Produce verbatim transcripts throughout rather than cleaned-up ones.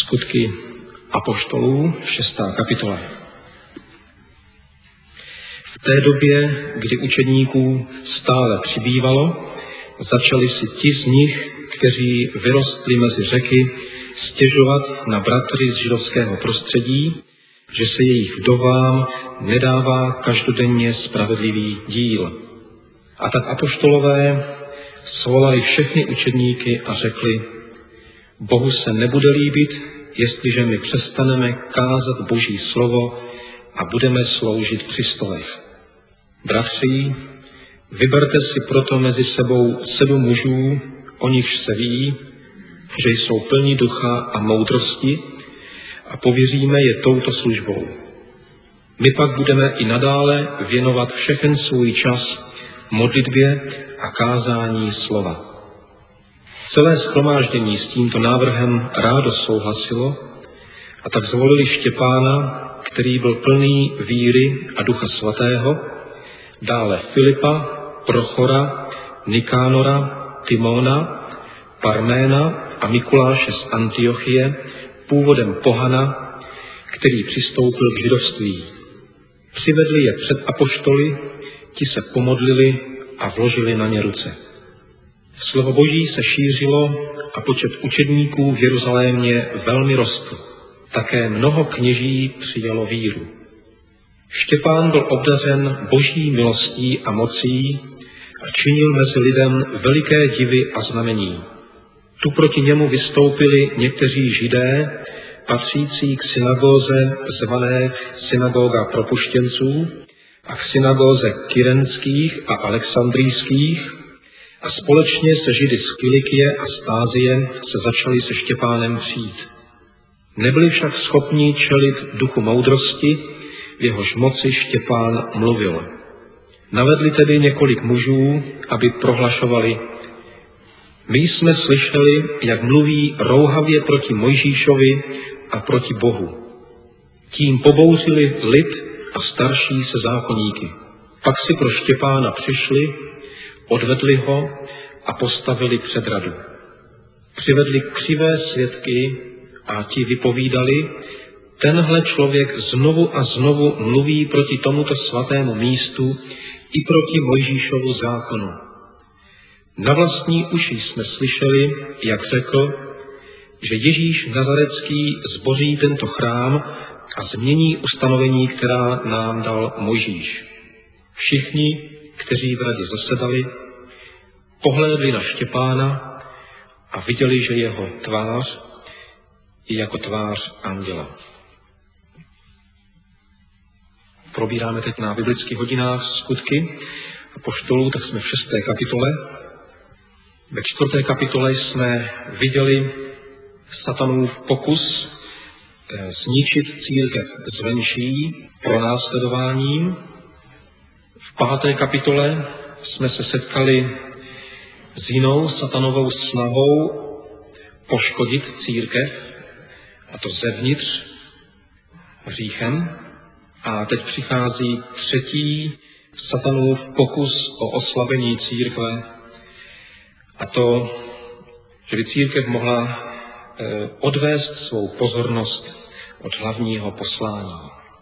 Skutky apoštolů, šestá kapitola. V té době, kdy učedníků stále přibývalo, začali si ti z nich, kteří vyrostli mezi řeky, stěžovat na bratry z židovského prostředí, že se jejich vdovám nedává každodenně spravedlivý díl. A tak apoštolové svolali všechny učedníky a řekli: Bohu se nebude líbit, jestliže my přestaneme kázat Boží slovo a budeme sloužit při stolech. Bratři, vyberte si proto mezi sebou sedm mužů, o nichž se ví, že jsou plní ducha a moudrosti, a pověříme je touto službou. My pak budeme i nadále věnovat všechen svůj čas modlitbě a kázání slova. Celé shromáždění s tímto návrhem rádo souhlasilo, a tak zvolili Štěpána, který byl plný víry a ducha svatého, dále Filipa, Prochora, Nikánora, Timona, Parména a Mikuláše z Antiochie, původem pohana, který přistoupil k židovství. Přivedli je před apoštoly, ti se pomodlili a vložili na ně ruce. Slovo Boží se šířilo a počet učedníků v Jeruzalémě velmi rostl. Také mnoho kněží přijalo víru. Štěpán byl obdařen Boží milostí a mocí a činil mezi lidem veliké divy a znamení. Tu proti němu vystoupili někteří Židé, patřící k synagóze zvané synagoga propuštěnců a k synagóze kyrenských a alexandrijských, a společně se Židy z Kilikie a z Ázie se začali se Štěpánem přijít. Nebyli však schopni čelit duchu moudrosti, v jehož moci Štěpán mluvil. Navedli tedy několik mužů, aby prohlašovali: My jsme slyšeli, jak mluví rouhavě proti Mojžíšovi a proti Bohu. Tím pobouřili lid a starší se zákoníky. Pak si pro Štěpána přišli, odvedli ho a postavili před radu. Přivedli křivé svědky a ti vypovídali: Tenhle člověk znovu a znovu mluví proti tomuto svatému místu i proti Mojžíšovu zákonu. Na vlastní uši jsme slyšeli, jak řekl, že Ježíš Nazarecký zboří tento chrám a změní ustanovení, která nám dal Mojžíš. Všichni, kteří v radě zasedali, pohlédli na Štěpána a viděli, že jeho tvář je jako tvář anděla. Probíráme teď na biblických hodinách Skutky apoštolů, tak jsme v šesté kapitole. Ve čtvrté kapitole jsme viděli satanův pokus zničit církev zvenčí pronásledováním. V páté kapitole jsme se setkali s jinou satanovou snahou poškodit církev, a to zevnitř hříchem. A teď přichází třetí satanův pokus o oslabení církve, a to, že by církev mohla odvést svou pozornost od hlavního poslání.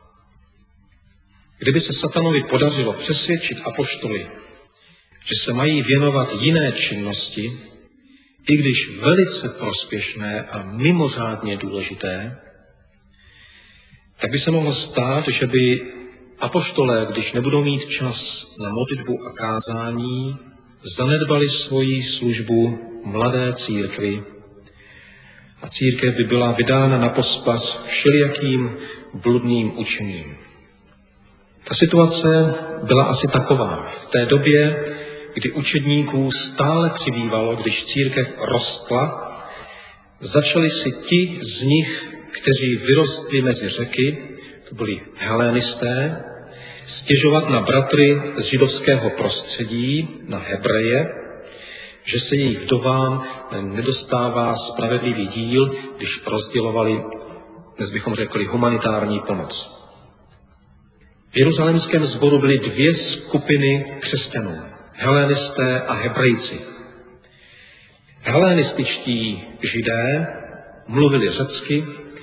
Kdyby se satanovi podařilo přesvědčit apoštoly, že se mají věnovat jiné činnosti, i když velice prospěšné a mimořádně důležité, tak by se mohlo stát, že by apoštolé, když nebudou mít čas na modlitbu a kázání, zanedbali svoji službu mladé církvi a církev by byla vydána na pospas všelijakým bludným učením. Ta situace byla asi taková. V té době, kdy učedníků stále přibývalo, když církev rostla, začali si ti z nich, kteří vyrostli mezi řeky, to byli helénisté, stěžovat na bratry z židovského prostředí, na Hebreje, že se jejich vdovám nedostává spravedlivý díl, když rozdělovali, dnes bychom řekli, humanitární pomoc. V jeruzalémském sboru byly dvě skupiny křesťanů, helénisté a Hebrejci. Helenističtí Židé mluvili řecky,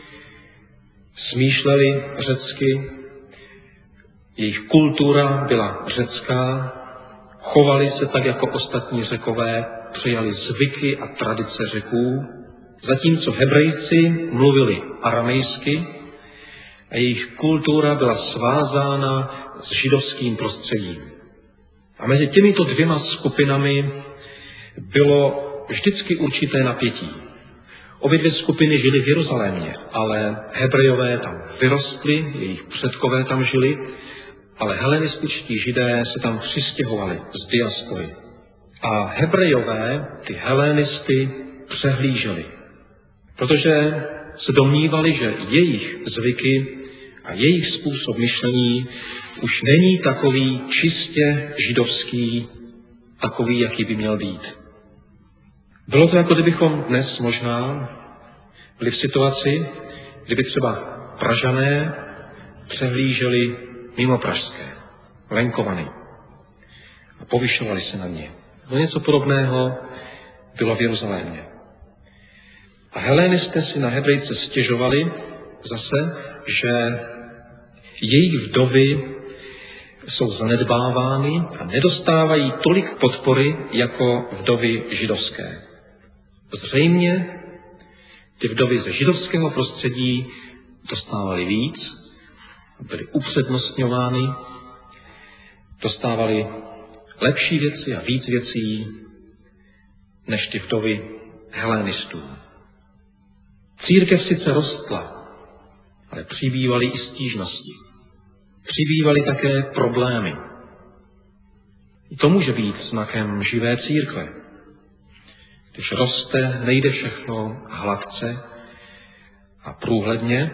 smýšleli řecky, jejich kultura byla řecká, chovali se tak jako ostatní Řekové, přijali zvyky a tradice Řeků, zatímco Hebrejci mluvili aramejsky a jejich kultura byla svázána s židovským prostředím. A mezi těmito dvěma skupinami bylo vždycky určité napětí. Obě dvě skupiny žily v Jeruzalémě, ale Hebrejové tam vyrostli, jejich předkové tam žili, ale helenističtí Židé se tam přistěhovali z diaspory. A Hebrejové ty helenisty přehlíželi, protože se domnívali, že jejich zvyky a jejich způsob myšlení už není takový čistě židovský, takový, jaký by měl být. Bylo to, jako kdybychom dnes možná byli v situaci, kdyby třeba Pražané přehlíželi mimo pražské, venkovany a povyšovali se na ně. No něco podobného bylo v Jeruzalémě. A helenisté si na Hebrejce stěžovali zase, že jejich vdovy jsou zanedbávány a nedostávají tolik podpory jako vdovy židovské. Zřejmě ty vdovy ze židovského prostředí dostávaly víc, byly upřednostňovány, dostávaly lepší věci a víc věcí než ty vdovy helénistů. Církev sice rostla, ale přibývaly i stížnosti. Přibývaly také problémy. To může být znakem živé církve. Když roste, nejde všechno hladce a průhledně.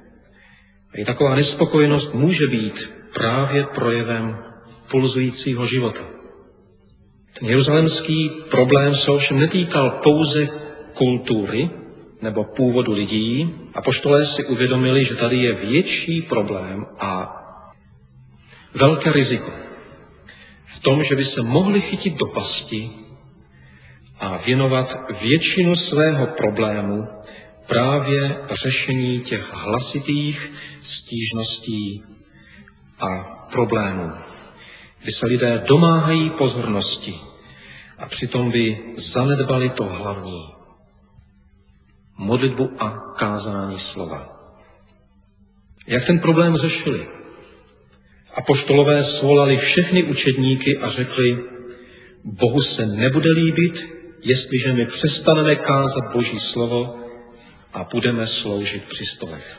A i taková nespokojenost může být právě projevem pulzujícího života. Ten jeruzalémský problém se ovšem netýkal pouze kultury nebo původu lidí. Apoštolé si uvědomili, že tady je větší problém a velké riziko v tom, že by se mohli chytit do pasti a věnovat většinu svého problému právě řešení těch hlasitých stížností a problémů, kdy se lidé domáhají pozornosti a přitom by zanedbali to hlavní, modlitbu a kázání slova. Jak ten problém řešili? Apoštolové svolali všechny učedníky a řekli, Bohu se nebude líbit, jestliže my přestaneme kázat Boží slovo a budeme sloužit při stolech.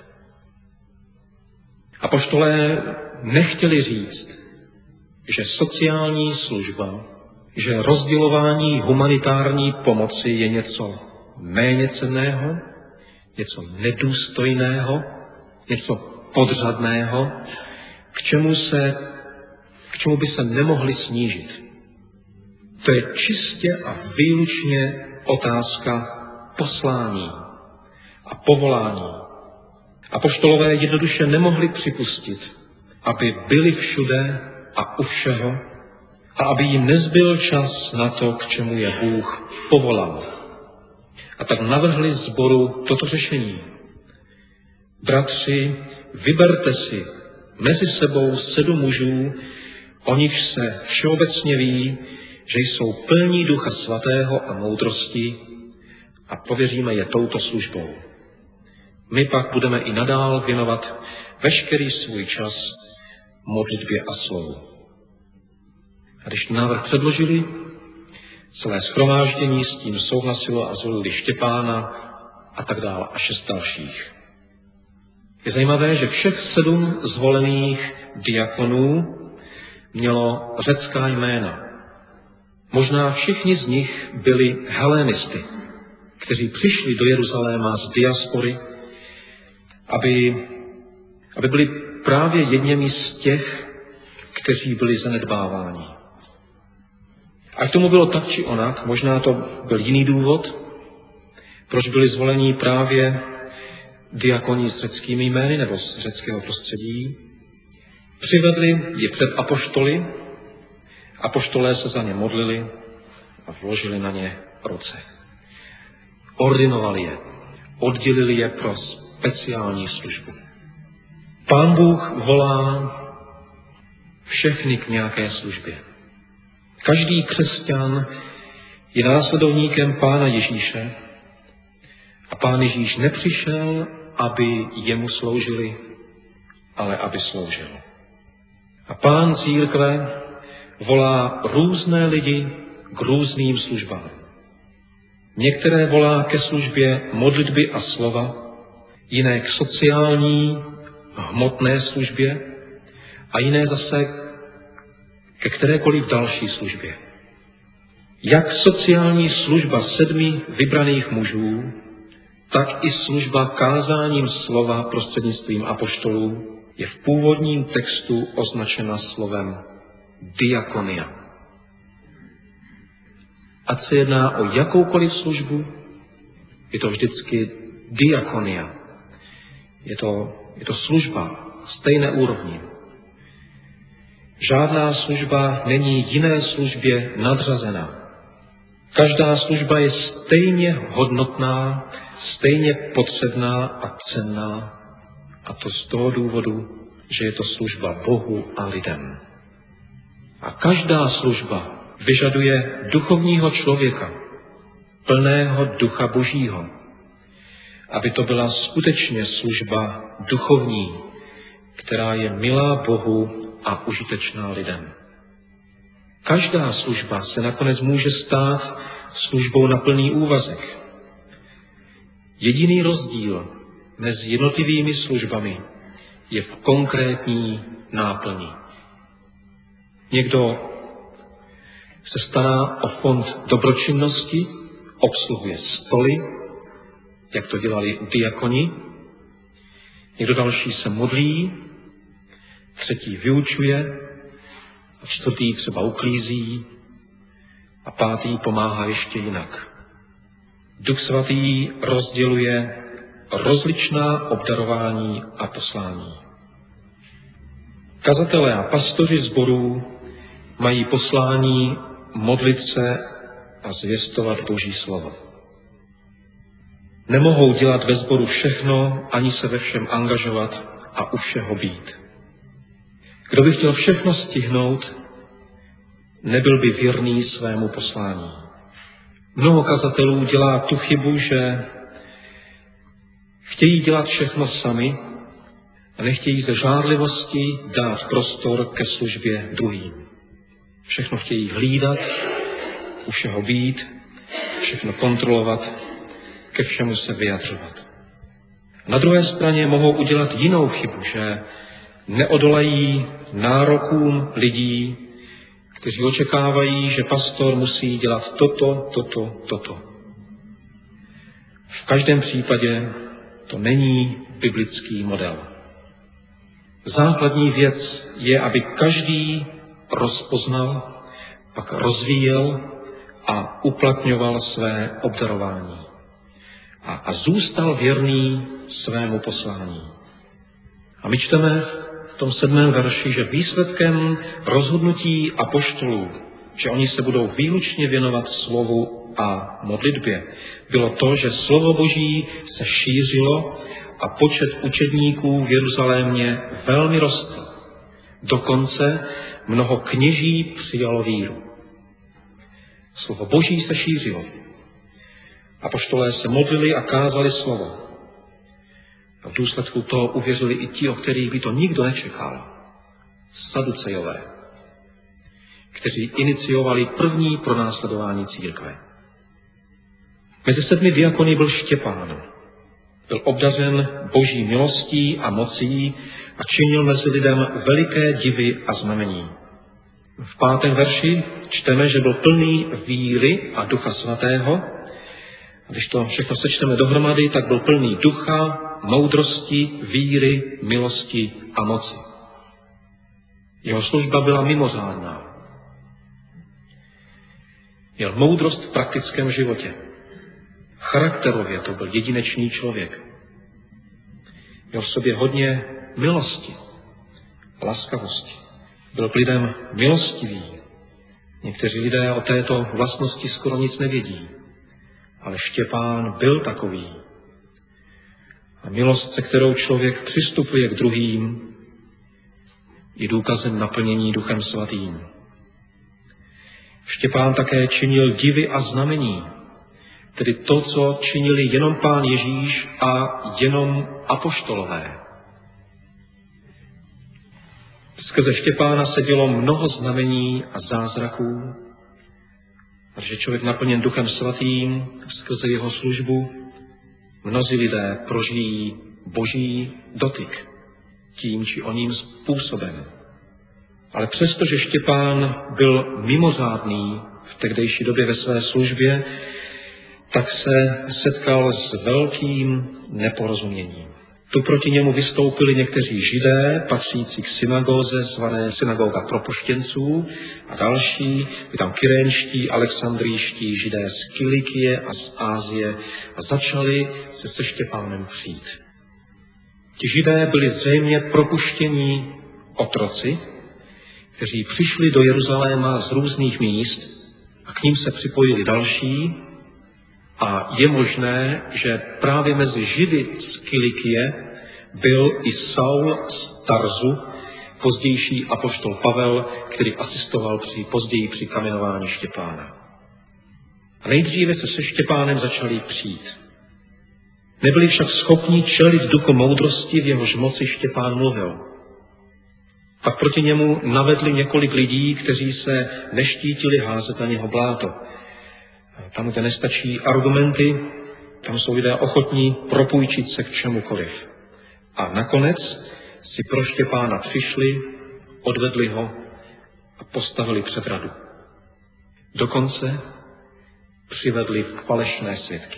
Apoštolé nechtěli říct, že sociální služba, že rozdělování humanitární pomoci je něco méně cenného, něco nedůstojného, něco podřadného, k čemu, se, k čemu by se nemohli snížit. To je čistě a výlučně otázka poslání a povolání. Apoštolové jednoduše nemohli připustit, aby byli všude a u všeho a aby jim nezbyl čas na to, k čemu je Bůh povolal. A tak navrhli sboru toto řešení. Bratři, vyberte si mezi sebou sedm mužů, o nich se všeobecně ví, že jsou plní Ducha Svatého a moudrosti a pověříme je touto službou. My pak budeme i nadál věnovat veškerý svůj čas modlitbě a slovu. A když návrh předložili, celé shromáždění s tím souhlasilo a zvolili Štěpána a tak dále a šest dalších. Je zajímavé, že všech sedm zvolených diakonů mělo řecká jména. Možná všichni z nich byli helenisty, kteří přišli do Jeruzaléma z diaspory, aby, aby byli právě jedněmi z těch, kteří byli zanedbáváni. A k tomu bylo tak či onak, možná to byl jiný důvod, proč byli zvoleni právě diakoni s řeckými jmény nebo z řeckého prostředí. Přivedli je před apoštoly, apoštolé se za ně modlili a vložili na ně ruce. Ordinovali je. oddělili je pro speciální službu. Pán Bůh volá všechny k nějaké službě. Každý křesťan je následovníkem Pána Ježíše a Pán Ježíš nepřišel, aby jemu sloužili, ale aby sloužil. A Pán církve volá různé lidi k různým službám. Některé volá ke službě modlitby a slova, jiné k sociální, hmotné službě a jiné zase ke kterékoliv další službě. Jak sociální služba sedmi vybraných mužů, tak i služba kázáním slova prostřednictvím apoštolů je v původním textu označena slovem diakonia. Ať se jedná o jakoukoliv službu, je to vždycky diakonia. Je to, je to služba stejné úrovni. Žádná služba není jiné službě nadřazena. Každá služba je stejně hodnotná, stejně potřebná a cenná. A to z toho důvodu, že je to služba Bohu a lidem. A každá služba vyžaduje duchovního člověka, plného ducha Božího, aby to byla skutečně služba duchovní, která je milá Bohu a užitečná lidem. Každá služba se nakonec může stát službou na plný úvazek. Jediný rozdíl mezi jednotlivými službami je v konkrétní náplni. Někdo se stará o fond dobročinnosti, obsluhuje stoly, jak to dělali diakoni. Někdo další se modlí, třetí vyučuje, a čtvrtý třeba uklízí a pátý pomáhá ještě jinak. Duch svatý rozděluje rozličná obdarování a poslání. Kazatelé a pastoři sborů mají poslání modlit se a zvěstovat Boží slovo. Nemohou dělat ve sboru všechno, ani se ve všem angažovat a u všeho být. Kdo by chtěl všechno stihnout, nebyl by věrný svému poslání. Mnoho kazatelů dělá tu chybu, že chtějí dělat všechno sami a nechtějí ze žárlivosti dát prostor ke službě druhým. Všechno chtějí hlídat, u všeho být, všechno kontrolovat, ke všemu se vyjadřovat. Na druhé straně mohou udělat jinou chybu, že neodolají nárokům lidí, kteří očekávají, že pastor musí dělat toto, toto, toto. V každém případě to není biblický model. Základní věc je, aby každý rozpoznal, pak rozvíjel a uplatňoval své obdarování. A, a zůstal věrný svému poslání. A my čteme v tom sedmém verši, že výsledkem rozhodnutí apoštolů, že oni se budou výlučně věnovat slovu a modlitbě, bylo to, že slovo Boží se šířilo a počet učedníků v Jeruzalémě velmi rostl. Dokonce mnoho kněží přijalo víru. Slovo Boží se šířilo. Apoštolé se modlili a kázali slovo. A v důsledku toho uvěřili i ti, o kterých by to nikdo nečekal. Saducejové, kteří iniciovali první pronásledování církve. Mezi sedmi diakony byl Štěpán. Byl obdařen Boží milostí a mocí a činil mezi lidem veliké divy a znamení. V pátém verši čteme, že byl plný víry a Ducha Svatého. A když to všechno sečteme dohromady, tak byl plný ducha, moudrosti, víry, milosti a moci. Jeho služba byla mimořádná. Měl moudrost v praktickém životě. Charakterově to byl jedinečný člověk. Měl v sobě hodně milosti, laskavosti. Byl k lidem milostivý. Někteří lidé o této vlastnosti skoro nic nevědí. Ale Štěpán byl takový. A milost, se kterou člověk přistupuje k druhým, je důkazem naplnění Duchem Svatým. Štěpán také činil divy a znamení, tedy to, co činili jenom Pán Ježíš a jenom apoštolové. Skrze Štěpána se dělo mnoho znamení a zázraků, protože člověk naplněn Duchem Svatým skrze jeho službu, mnozí lidé prožijí boží dotyk tím či oním způsobem. Ale přestože Štěpán byl mimořádný v tehdejší době ve své službě, tak se setkal s velkým neporozuměním. Tu proti němu vystoupili někteří Židé, patřící k synagóze, zvané synagoga propuštěnců, a další, by tam kyrénští, alexandrijští Židé z Kilikie a z Ázie, a začali se se Štěpánem přijít. Ti Židé byli zřejmě propuštění otroci, kteří přišli do Jeruzaléma z různých míst a k ním se připojili další, a je možné, že právě mezi Židy z Kilikie byl i Saul z Tarzu, pozdější apoštol Pavel, který asistoval při, později při kamenování Štěpána. A nejdříve se se Štěpánem začali přijít. Nebyli však schopni čelit duchu moudrosti, v jehož moci Štěpán mluvil. Pak proti němu navedli několik lidí, kteří se neštítili házet na něho bláto. Tam, kde nestačí argumenty, tam jsou lidé ochotní propůjčit se k čemukoliv. A nakonec si pro Štěpána přišli, odvedli ho a postavili před radu. Dokonce přivedli falešné svědky.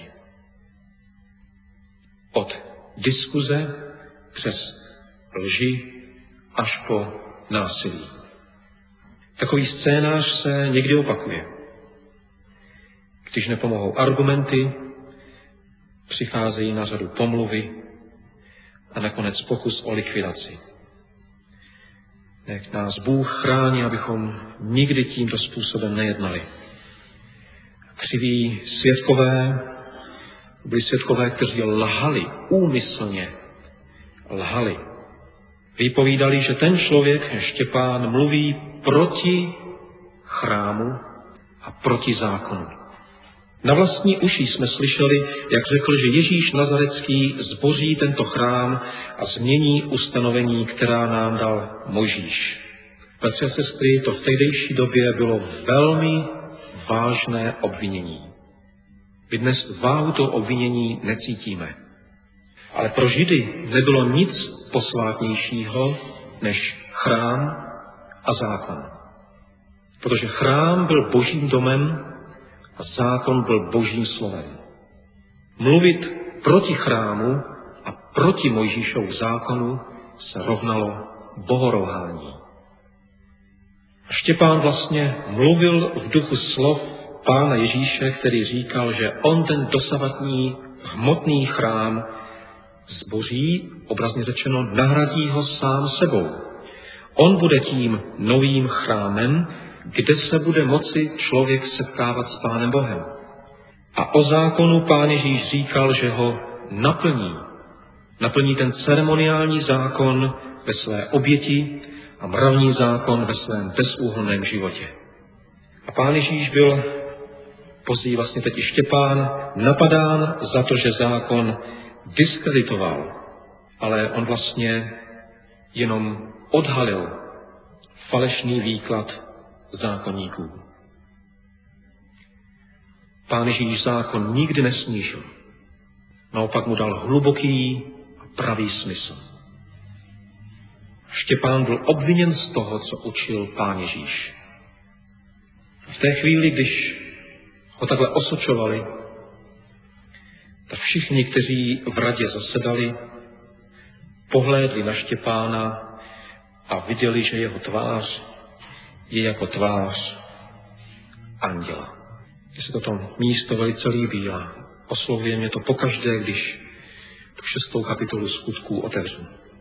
Od diskuze přes lži až po násilí. Takový scénář se někdy opakuje. Když nepomohou argumenty, přicházejí na řadu pomluvy a nakonec pokus o likvidaci. Nech nás Bůh chrání, abychom nikdy tímto způsobem nejednali. Křiví svědkové byli svědkové, kteří lhali, úmyslně lhali. Vypovídali, že ten člověk, Štěpán, mluví proti chrámu a proti zákonu. Na vlastní uši jsme slyšeli, jak řekl, že Ježíš Nazarecký zboří tento chrám a změní ustanovení, která nám dal Mojžíš. Bratři a sestry, to v tehdejší době bylo velmi vážné obvinění. My dnes váhu toho obvinění necítíme. Ale pro Židy nebylo nic posvátnějšího než chrám a zákon. Protože chrám byl božím domem a zákon byl božím slovem. Mluvit proti chrámu a proti Mojžíšovu zákonu se rovnalo bohorouhání. A Štěpán vlastně mluvil v duchu slov Pána Ježíše, který říkal, že on ten dosavadní hmotný chrám zboří, obrazně řečeno, nahradí ho sám sebou. On bude tím novým chrámem, kde se bude moci člověk setkávat s Pánem Bohem. A o zákonu Pán Ježíš říkal, že ho naplní. Naplní ten ceremoniální zákon ve své oběti a mravní zákon ve svém bezúhonném životě. A Pán Ježíš byl později vlastně teď i Štěpán napadán za to, že zákon diskreditoval, ale on vlastně jenom odhalil falešný výklad zákonníků. Pán Ježíš zákon nikdy nesnížil. Naopak mu dal hluboký a pravý smysl. Štěpán byl obviněn z toho, co učil Pán Ježíš. V té chvíli, když ho takhle osočovali, tak všichni, kteří v radě zasedali, pohlédli na Štěpána a viděli, že jeho tvář je jako tvář anděla. Mně se toto místo velice líbí a oslovuje mě to pokaždé, když tu šestou kapitolu Skutků otevřu.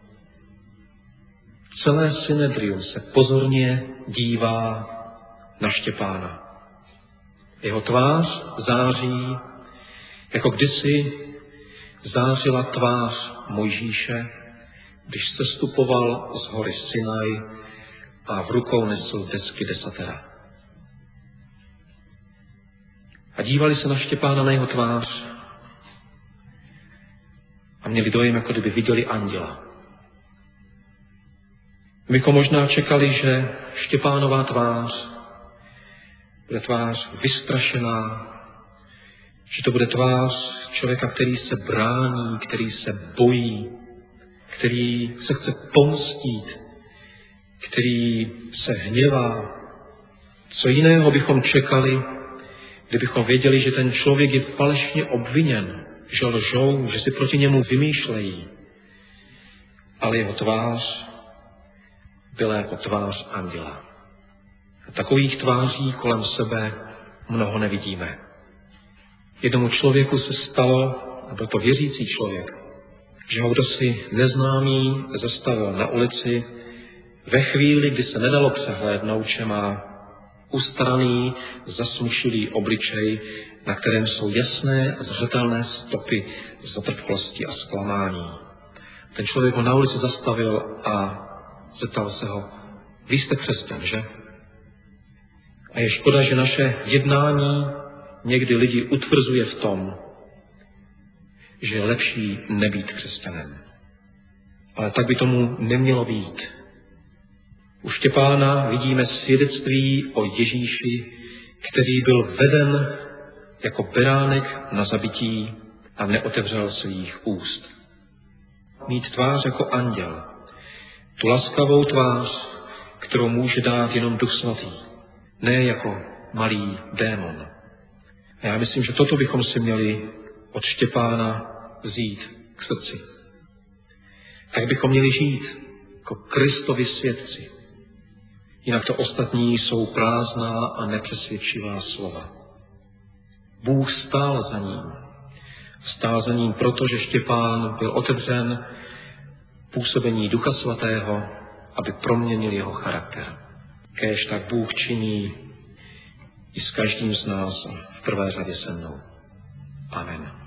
Celé synedrium se pozorně dívá na Štěpána. Jeho tvář září, jako kdysi zářila tvář Mojžíše, když sestupoval z hory Sinaj a v rukou nesl desky desatera. A dívali se na Štěpána, na jeho tvář a měli dojem, jako kdyby viděli anděla. My bychom možná čekali, že Štěpánová tvář bude tvář vystrašená, že to bude tvář člověka, který se brání, který se bojí, který se chce pomstít, který se hněvá. Co jiného bychom čekali, kdybychom věděli, že ten člověk je falešně obviněn, že lžou, že si proti němu vymýšlejí. Ale jeho tvář byla jako tvář anděla. A takových tváří kolem sebe mnoho nevidíme. Jednomu člověku se stalo, a byl to věřící člověk, že ho kdosi neznámý zastavil na ulici ve chvíli, kdy se nedalo přehlédnout, že má ustaraný, zasmušilý obličej, na kterém jsou jasné a zřetelné stopy zatrpklosti a zklamání. Ten člověk ho na ulici zastavil a zeptal se ho: vy jste křesťan, že? A je škoda, že naše jednání někdy lidi utvrzuje v tom, že je lepší nebýt křesťanem. Ale tak by tomu nemělo být. U Štěpána vidíme svědectví o Ježíši, který byl veden jako beránek na zabití a neotevřel svých úst. Mít tvář jako anděl, tu laskavou tvář, kterou může dát jenom Duch Svatý, ne jako malý démon. A já myslím, že toto bychom si měli od Štěpána vzít k srdci. Tak bychom měli žít jako Kristovi svědci. Jinak to ostatní jsou prázdná a nepřesvědčivá slova. Bůh stál za ním. Stál za ním proto, že Štěpán byl otevřen působení Ducha Svatého, aby proměnil jeho charakter. Kéž tak Bůh činí i s každým z nás, v prvé řadě se mnou. Amen.